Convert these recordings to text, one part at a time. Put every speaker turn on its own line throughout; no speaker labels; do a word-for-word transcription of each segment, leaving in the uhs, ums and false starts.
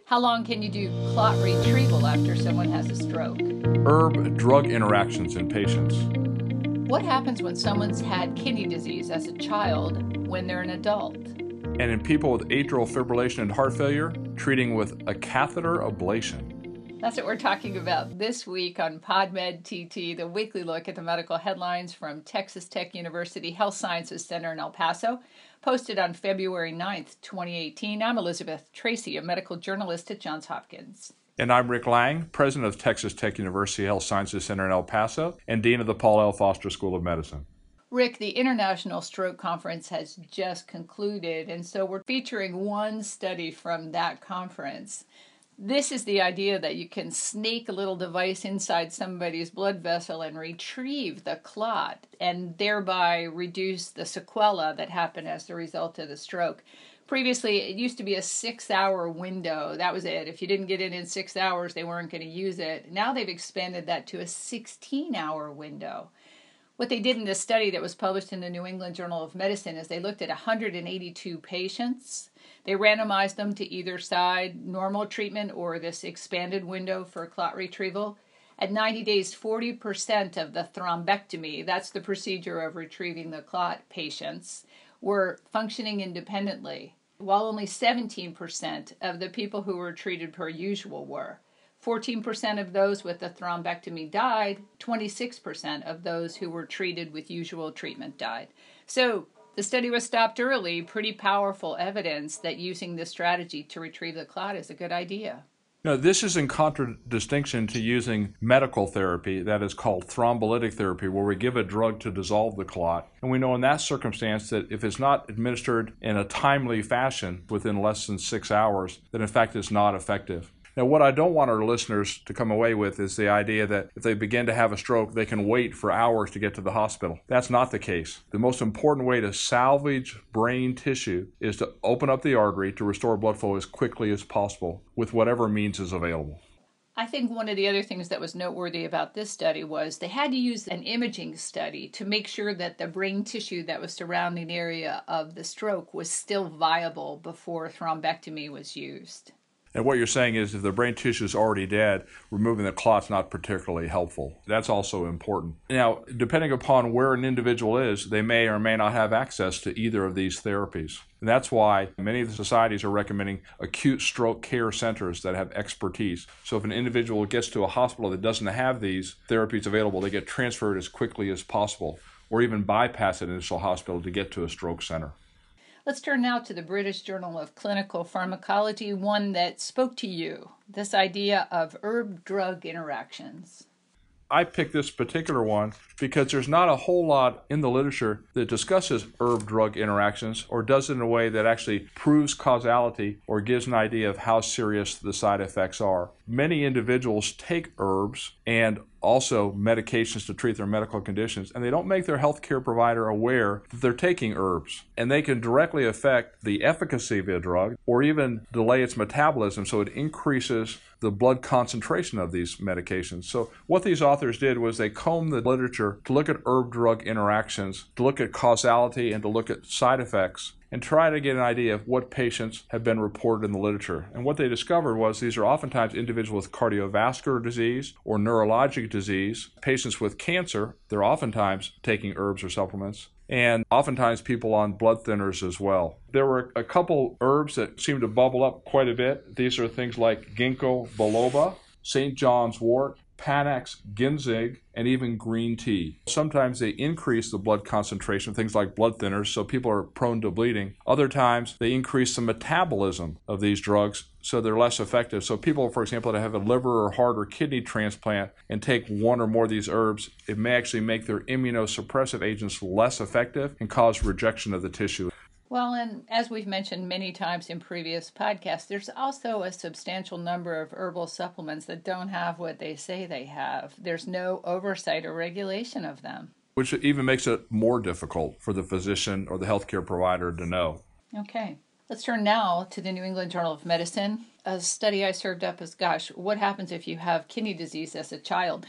How long can you do clot retrieval after someone has a stroke?
Herb-drug interactions in patients.
What happens when someone's had kidney disease as a child when they're an adult?
And in people with atrial fibrillation and heart failure, treating with a catheter ablation.
That's what we're talking about this week on PodMed T T, the weekly look at the medical headlines from Texas Tech University Health Sciences Center in El Paso, posted on February ninth, twenty eighteen. I'm Elizabeth Tracy, a medical journalist at Johns Hopkins.
And I'm Rick Lang, president of Texas Tech University Health Sciences Center in El Paso and dean of the Paul L. Foster School of Medicine.
Rick, the International Stroke Conference has just concluded, and so we're featuring one study from that conference. This is the idea that you can snake a little device inside somebody's blood vessel and retrieve the clot and thereby reduce the sequela that happen as the result of the stroke. Previously, it used to be a six-hour window. That was it. If you didn't get in in six hours, they weren't going to use it. Now they've expanded that to a sixteen-hour window. What they did in this study that was published in the New England Journal of Medicine is they looked at one hundred eighty-two patients. They randomized them to either side, normal treatment or this expanded window for clot retrieval. At ninety days, forty percent of the thrombectomy, that's the procedure of retrieving the clot patients, were functioning independently, while only seventeen percent of the people who were treated per usual were. fourteen percent of those with the thrombectomy died, twenty-six percent of those who were treated with usual treatment died. So the study was stopped early, pretty powerful evidence that using this strategy to retrieve the clot is a good idea.
Now, this is in contradistinction to using medical therapy that is called thrombolytic therapy, where we give a drug to dissolve the clot. And we know in that circumstance that if it's not administered in a timely fashion within less than six hours, then in fact it's not effective. Now, what I don't want our listeners to come away with is the idea that if they begin to have a stroke, they can wait for hours to get to the hospital. That's not the case. The most important way to salvage brain tissue is to open up the artery to restore blood flow as quickly as possible with whatever means is available.
I think one of the other things that was noteworthy about this study was they had to use an imaging study to make sure that the brain tissue that was surrounding the area of the stroke was still viable before thrombectomy was used.
And what you're saying is if the brain tissue is already dead, removing the clot's not particularly helpful. That's also important. Now, depending upon where an individual is, they may or may not have access to either of these therapies. And that's why many of the societies are recommending acute stroke care centers that have expertise. So if an individual gets to a hospital that doesn't have these therapies available, they get transferred as quickly as possible, or even bypass an initial hospital to get to a stroke center.
Let's turn now to the British Journal of Clinical Pharmacology, one that spoke to you, this idea of herb-drug interactions.
I picked this particular one because there's not a whole lot in the literature that discusses herb-drug interactions or does it in a way that actually proves causality or gives an idea of how serious the side effects are. Many individuals take herbs and also medications to treat their medical conditions, and they don't make their healthcare provider aware that they're taking herbs. And they can directly affect the efficacy of a drug or even delay its metabolism, so it increases the blood concentration of these medications. So what these authors did was they combed the literature to look at herb-drug interactions, to look at causality, and to look at side effects, and try to get an idea of what patients have been reported in the literature. And what they discovered was these are oftentimes individuals with cardiovascular disease or neurologic disease, patients with cancer, they're oftentimes taking herbs or supplements, and oftentimes people on blood thinners as well. There were a couple herbs that seemed to bubble up quite a bit. These are things like ginkgo biloba, Saint John's wort, Panax ginseng, and even green tea. Sometimes they increase the blood concentration, things like blood thinners, so people are prone to bleeding. Other times they increase the metabolism of these drugs, so they're less effective. So people, for example, that have a liver or heart or kidney transplant and take one or more of these herbs, it may actually make their immunosuppressive agents less effective and cause rejection of the tissue.
Well, and as we've mentioned many times in previous podcasts, there's also a substantial number of herbal supplements that don't have what they say they have. There's no oversight or regulation of them.
Which even makes it more difficult for the physician or the healthcare provider to know.
Okay. Let's turn now to the New England Journal of Medicine. A study I served up is, gosh, what happens if you have kidney disease as a child?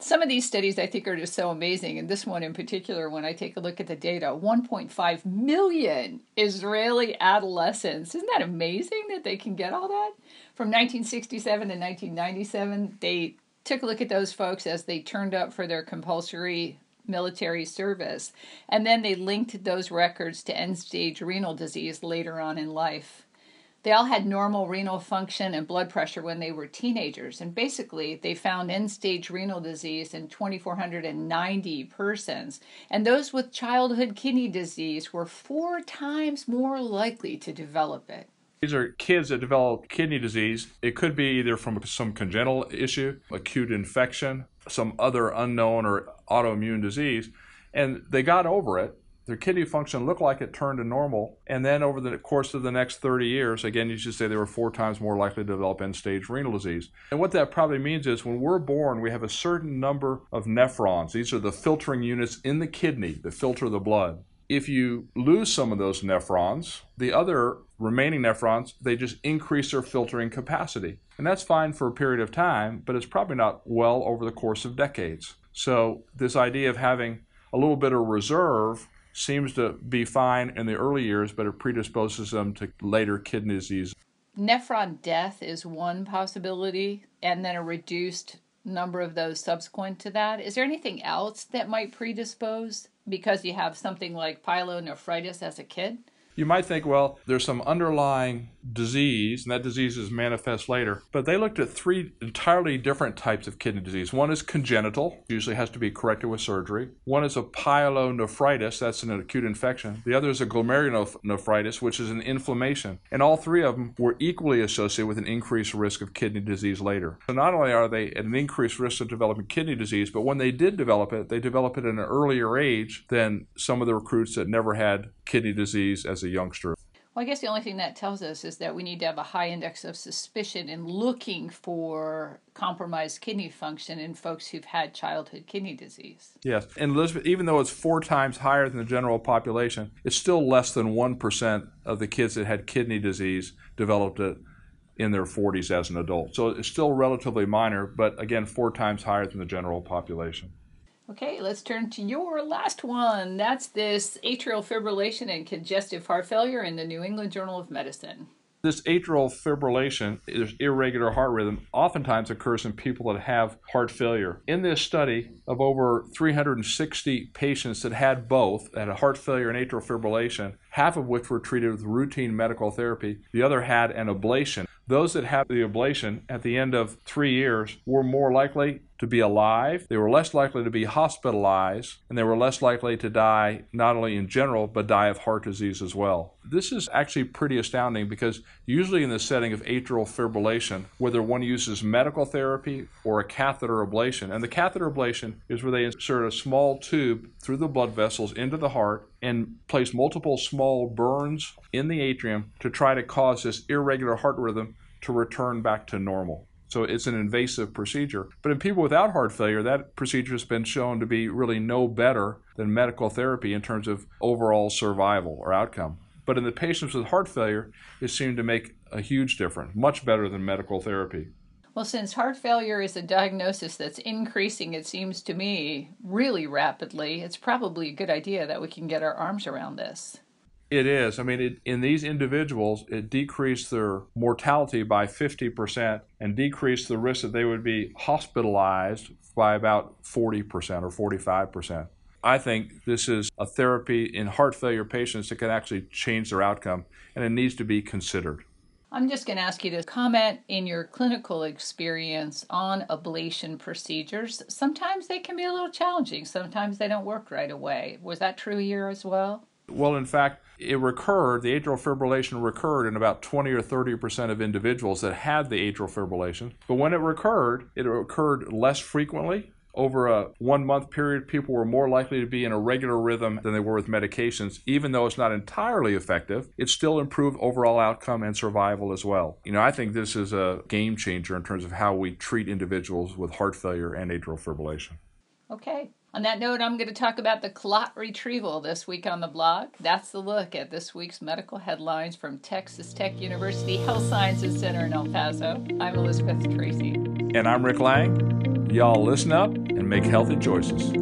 Some of these studies I think are just so amazing, and this one in particular, when I take a look at the data, one point five million Israeli adolescents. Isn't that amazing that they can get all that? From nineteen sixty-seven to nineteen ninety-seven, they took a look at those folks as they turned up for their compulsory military service, and then they linked those records to end-stage renal disease later on in life. They all had normal renal function and blood pressure when they were teenagers, and basically they found end-stage renal disease in two thousand four hundred ninety persons, and those with childhood kidney disease were four times more likely to develop it.
These are kids that develop kidney disease. It could be either from some congenital issue, acute infection, some other unknown or autoimmune disease, and they got over it. Their kidney function looked like it turned to normal, and then over the course of the next thirty years, again, you should say they were four times more likely to develop end-stage renal disease. And what that probably means is when we're born, we have a certain number of nephrons. These are the filtering units in the kidney that filter the blood. If you lose some of those nephrons, the other remaining nephrons, they just increase their filtering capacity. And that's fine for a period of time, but it's probably not well over the course of decades. So this idea of having a little bit of reserve seems to be fine in the early years, but it predisposes them to later kidney disease.
Nephron death is one possibility, and then a reduced number of those subsequent to that. Is there anything else that might predispose because you have something like pyelonephritis as a kid?
You might think, well, there's some underlying disease, and that disease is manifest later. But they looked at three entirely different types of kidney disease. One is congenital, usually has to be corrected with surgery. One is a pyelonephritis, that's an acute infection. The other is a glomerulonephritis, which is an inflammation. And all three of them were equally associated with an increased risk of kidney disease later. So not only are they at an increased risk of developing kidney disease, but when they did develop it, they develop it at an earlier age than some of the recruits that never had kidney disease as a youngster.
Well, I guess the only thing that tells us is that we need to have a high index of suspicion in looking for compromised kidney function in folks who've had childhood kidney disease.
Yes, and Elizabeth, even though it's four times higher than the general population, it's still less than one percent of the kids that had kidney disease developed it in their forties as an adult. So it's still relatively minor, but again, four times higher than the general population.
Okay, let's turn to your last one. That's this atrial fibrillation and congestive heart failure in the New England Journal of Medicine.
This atrial fibrillation, is irregular heart rhythm, oftentimes occurs in people that have heart failure. In this study of over three hundred sixty patients that had both, that had heart failure and atrial fibrillation, half of which were treated with routine medical therapy, the other had an ablation. Those that had the ablation at the end of three years were more likely to be alive, they were less likely to be hospitalized, and they were less likely to die not only in general, but die of heart disease as well. This is actually pretty astounding because usually in the setting of atrial fibrillation, whether one uses medical therapy or a catheter ablation, and the catheter ablation is where they insert a small tube through the blood vessels into the heart and place multiple small burns in the atrium to try to cause this irregular heart rhythm to return back to normal. So it's an invasive procedure. But in people without heart failure, that procedure has been shown to be really no better than medical therapy in terms of overall survival or outcome. But in the patients with heart failure, it seemed to make a huge difference, much better than medical therapy.
Well, since heart failure is a diagnosis that's increasing, it seems to me, really rapidly, it's probably a good idea that we can get our arms around this.
It is. I mean, it, in these individuals, it decreased their mortality by fifty percent and decreased the risk that they would be hospitalized by about forty percent or forty-five percent. I think this is a therapy in heart failure patients that can actually change their outcome, and it needs to be considered.
I'm just going to ask you to comment in your clinical experience on ablation procedures. Sometimes they can be a little challenging. Sometimes they don't work right away. Was that true here as well?
Well, in fact, it recurred, the atrial fibrillation recurred in about twenty or thirty percent of individuals that had the atrial fibrillation. But when it recurred, it occurred less frequently. Over a one-month period, people were more likely to be in a regular rhythm than they were with medications. Even though it's not entirely effective, it still improved overall outcome and survival as well. You know, I think this is a game changer in terms of how we treat individuals with heart failure and atrial fibrillation.
Okay. On that note, I'm going to talk about the clot retrieval this week on the blog. That's the look at this week's medical headlines from Texas Tech University Health Sciences Center in El Paso. I'm Elizabeth Tracy.
And I'm Rick Lang. Y'all listen up and make healthy choices.